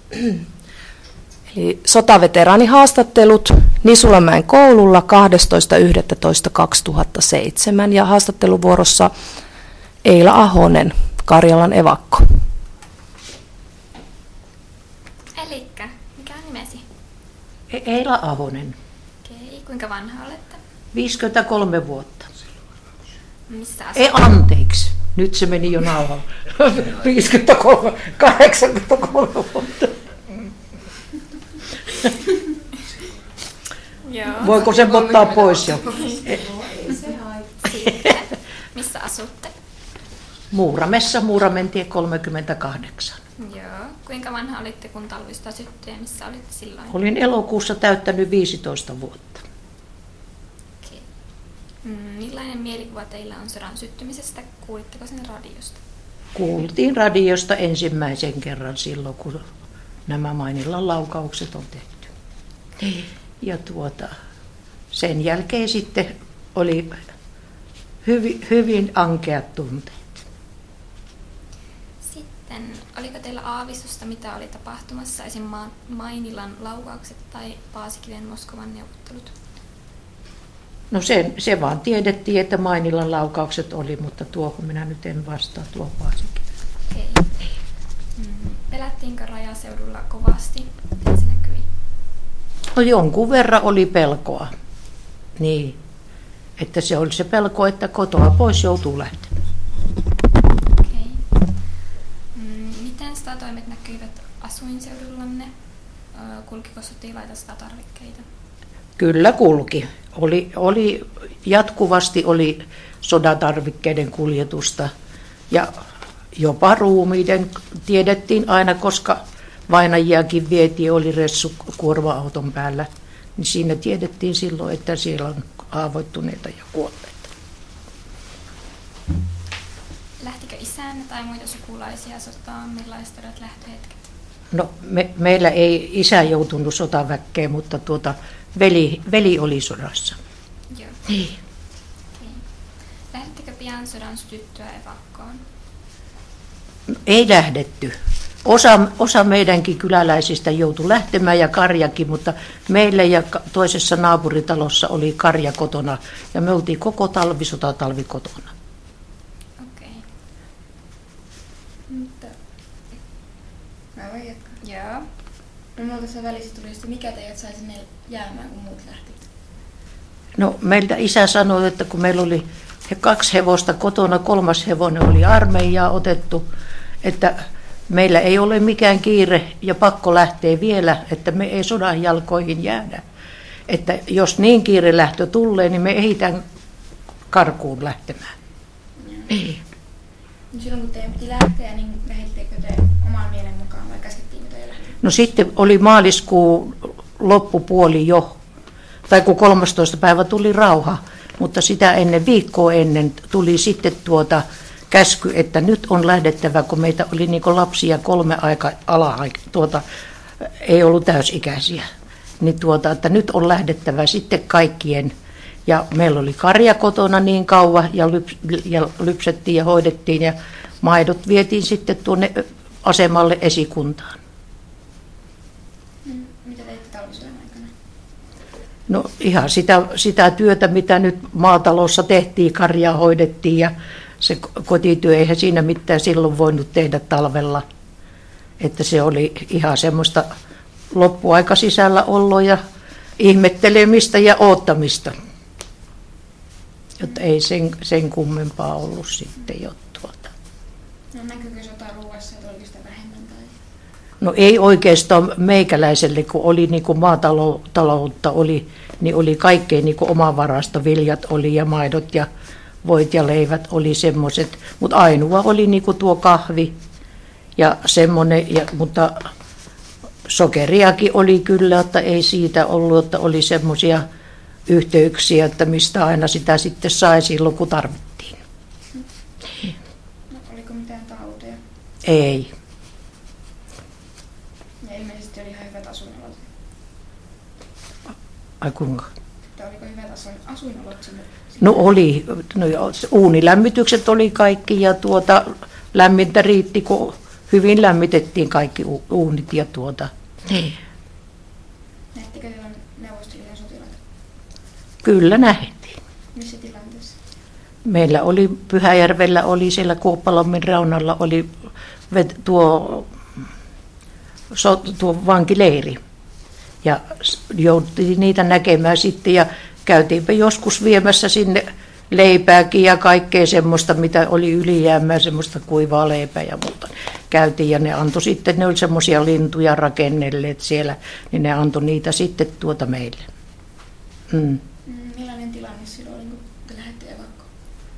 Eli sotaveteraanihaastattelut Nisulanmäen koululla 12.11.2007 ja haastatteluvuorossa Eila Ahonen, Karjalan evakko. Elikkä, mikä on nimesi? Eila Ahonen. Okei, kuinka vanha olette? 53 vuotta. Missä Ei, anteeksi. Nyt se meni jo nauhalle. 83 vuotta. Joo. Voiko sen ottaa pois jo? Sitten, missä asutte? Muuramtie 38. Joo. Kuinka vanha olitte, kun talvista syttyi ja missä olitte silloin? Olin elokuussa täyttänyt 15 vuotta. Okei. Millainen mielikuva teillä on sodan syttymisestä? Kuulitteko sen radiosta? Kuultiin radiosta ensimmäisen kerran silloin, kun nämä Mainilan laukaukset on tehty. Ja sen jälkeen sitten oli hyvin ankeat tunteet. Sitten, oliko teillä aavistusta, mitä oli tapahtumassa, esim. Mainilan laukaukset tai Paasikiven Moskovan neuvottelut? No se vaan tiedettiin, että Mainilan laukaukset oli, mutta tuohon minä nyt en vastaa, tuohon Paasikiven. Okei. Pelättiinkö rajaseudulla kovasti? Miten se näkyi? No jonkun verran oli pelkoa. Niin, että se oli se pelko, että kotoa pois joutuu lähtemään. Okei. Miten sotatoimet näkyivät asuinseudullanne? Kulkiko sotilaita sotatarvikkeita? Kyllä kulki. Jatkuvasti oli sodatarvikkeiden kuljetusta ja jopa ruumiiden tiedettiin aina, koska vainajiakin vietiin, oli ressu kuorma-auton päällä, niin siinä tiedettiin silloin, että siellä on haavoittuneita ja kuolleita. Lähtikö isänne tai muita sukulaisia sotaan? Millaiset olivat lähtöhetket? No meillä ei isä joutunut sotaväkkeen, mutta veli oli sodassa. Joo. Niin. Lähdettekö pian sodan sytyttyä evakkoon? Ei lähdetty. Osa meidänkin kyläläisistä joutui lähtemään ja karjakin, mutta meillä ja toisessa naapuritalossa oli karja kotona ja me oltiin koko sotatalvi kotona. Okei. Mutta mä voin jatkaa. Joo. No mulla tässä välissä tuli just, mikä teidät sai sinne jäämään, kun muut lähti? No meiltä isä sanoi, että kun meillä oli 2 hevosta kotona, 3. hevonen oli armeijaa otettu, että meillä ei ole mikään kiire ja pakko lähteä vielä, että me ei sodan jalkoihin jäädä. Että jos niin kiire lähtö tulee, niin me ehditään karkuun lähtemään. Ei. No silloin kun teidän piti lähteä, niin lähdittekö te oman mielen mukaan vai käskettiinkö te lähteä? No sitten oli maaliskuun loppupuoli jo, tai kun 13. päivä tuli rauha, mutta sitä viikkoa ennen tuli sitten käsky, että nyt on lähdettävä, kun meitä oli niin kuin lapsia 3 ei ollut täysikäisiä, niin että nyt on lähdettävä sitten kaikkien. Ja meillä oli karja kotona niin kauan ja lypsettiin ja hoidettiin ja maidot vietiin sitten tuonne asemalle esikuntaan. Mitä teitte talvisodan aikana? No ihan sitä työtä, mitä nyt maatalossa tehtiin, karjaa hoidettiin ja se kotityö, eihän siinä mitään silloin voinut tehdä talvella. Että se oli ihan semmoista loppuaika sisällä ollut ja ihmettelemistä ja oottamista. Jotta ei sen kummempaa ollut sitten jo . No näkyykö sota ruuassa, että oliko sitä vähemmän? Tai? No ei oikeastaan meikäläiselle, kun oli niin kuin maataloutta, niin oli kaikkein niin kuin omavaraista, viljat oli ja maidot ja voit ja leivät oli semmoiset, mutta ainoa oli niin kuin tuo kahvi ja semmoinen, mutta sokeriakin oli kyllä, että ei siitä ollut, että oli semmoisia yhteyksiä, että mistä aina sitä sitten sai silloin, kun tarvittiin. No, oliko mitään tauteja? Ei. Ja ilmeisesti oli ihan hyvät asuinolot. Ai kuinka? Että oliko hyvät asuinolot sinne? No oli. No, uunilämmitykset oli kaikki ja lämmintä riitti, kun hyvin lämmitettiin kaikki uunit ja Niin. Näettekö teillä Neuvostoliiton sotilaita? Kyllä nähtiin. Missä tilanteessa? Meillä oli Pyhäjärvellä, oli siellä Kuoppalammin reunalla oli tuo vankileiri. Ja jouduttiin niitä näkemään sitten ja käytiinpä joskus viemässä sinne leipääkin ja kaikkea semmoista, mitä oli ylijäämää, semmoista kuivaa leipää ja muuta. Käytiin ja ne antoi sitten, ne oli semmoisia lintuja rakennelleet siellä, niin ne antoi niitä sitten meille. Millainen tilanne silloin oli, kun te lähditte evakkoon?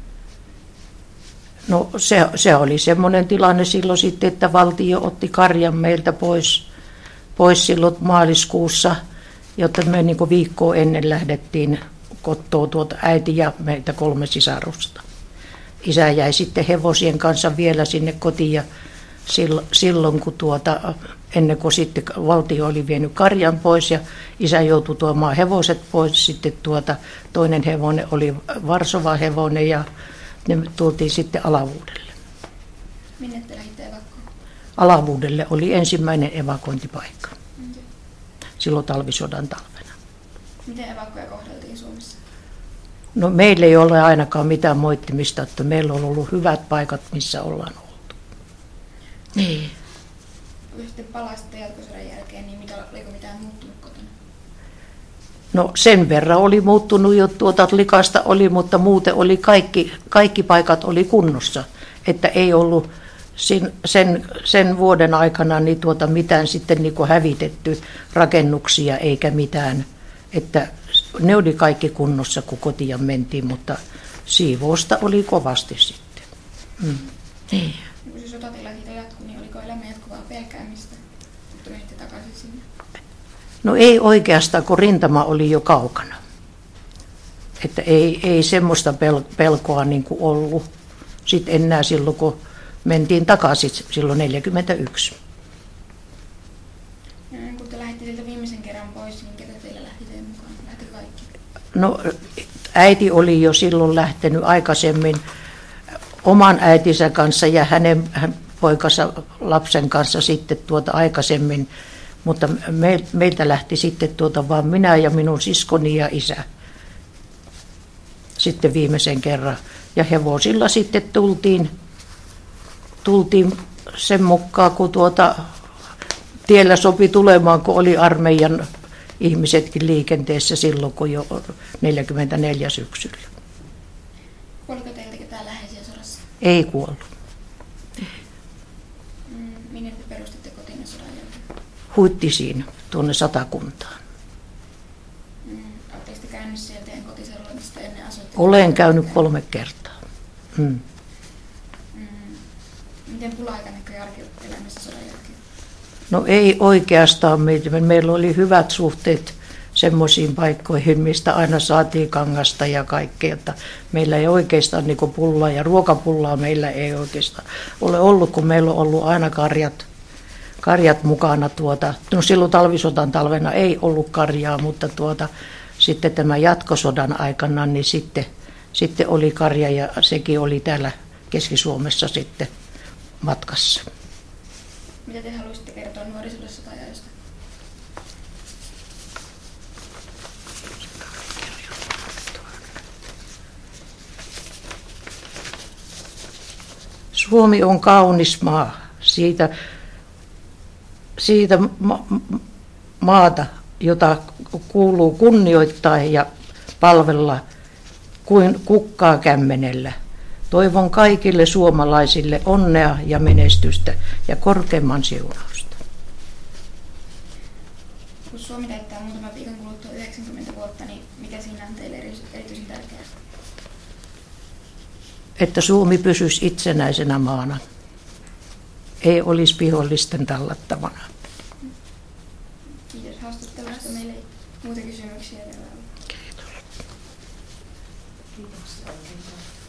No se oli semmoinen tilanne silloin sitten, että valtio otti karjan meiltä pois silloin maaliskuussa, jotta me niin kuin viikkoa ennen lähdettiin kotoa äiti ja meitä 3 sisarusta. Isä jäi sitten hevosien kanssa vielä sinne kotiin ja silloin kun ennen kuin sitten valtio oli vienyt karjan pois ja isä joutui tuomaan hevoset pois, sitten toinen hevonen oli Varsovan hevonen ja ne tultiin sitten Alavuudelle. Minne te lähditte evakkoon? Alavuudelle oli ensimmäinen evakuointipaikka silloin talvisodan talvena. Miten evakkoja kohdeltiin Suomessa? No meillä ei ole ainakaan mitään moittimista, että meillä on ollut hyvät paikat, missä ollaan oltu. Niin. Kun sitten palasitte jatkosodan jälkeen, niin oliko mitään muuttunut kotona? No sen verran oli muuttunut jo likasta oli, mutta muuten oli kaikki paikat oli kunnossa. Että ei ollut sen vuoden aikana niin mitään sitten niin kuin hävitetty rakennuksia eikä mitään. Että ne oli kaikki kunnossa, kun kotiin mentiin, mutta siivousta oli kovasti sitten. Niin. Kun se sotatila siitä jatkui, niin oliko elämä jatkuvaa pelkäämistä, mutta menitte takaisin sinne? No ei oikeastaan, kun rintama oli jo kaukana. Että ei semmoista pelkoa niin kuin ollut sitten enää silloin, kun mentiin takaisin silloin 1941. Kun te lähditte sieltä viimeisen kerran pois, niin ketä teillä lähti teidän mukaan? Lähtikö kaikki? No äiti oli jo silloin lähtenyt aikaisemmin oman äitinsä kanssa ja hänen poikansa lapsen kanssa sitten aikaisemmin, mutta meiltä lähti sitten vaan minä ja minun siskoni ja isä sitten viimeisen kerran. Ja hevosilla sitten tultiin sen mukaan, kun tiellä sopi tulemaan, kun oli armeijan ihmisetkin liikenteessä silloin, kun jo 1944 syksyllä. Kuoliko teiltä ketään läheisiä sodassa? Ei kuollut. Minne te perustitte kotiin sodan jälkeen? Huittisiin tuonne Satakuntaan. Oletteko te käynyt siellä teidän kotiseudulla, mistä ennen asuitte? Olen käynyt 3 kertaa. Miten pula-aika näkyy arkielämässä sodan jälkeen? No ei oikeastaan. Meillä oli hyvät suhteet semmoisiin paikkoihin, mistä aina saatiin kangasta ja kaikkea. Että meillä ei oikeastaan niin kuin pullaa ja ruokapullaa meillä ei oikeastaan ole ollut, kun meillä on ollut aina karjat mukana. No silloin talvisodan talvena ei ollut karjaa, mutta sitten tämän jatkosodan aikana niin sitten oli karja ja sekin oli täällä Keski-Suomessa sitten matkassa. Mitä te haluaisitte kertoa nuorisolle sota-ajoista? Suomi on kaunis maa. Siitä maata, jota kuuluu kunnioittaa ja palvella kuin kukkaa kämmenellä. Toivon kaikille suomalaisille onnea ja menestystä ja korkeimman siunausta. Kun Suomi täyttää muutaman viikon kuluttua 90 vuotta, niin mikä siinä on teille erityisen tärkeää? Että Suomi pysyisi itsenäisenä maana. Ei olisi vihollisten tallattavana. Kiitos haastattelusta. Meillä ei muuta kysymyksiä vielä ole. Kiitos.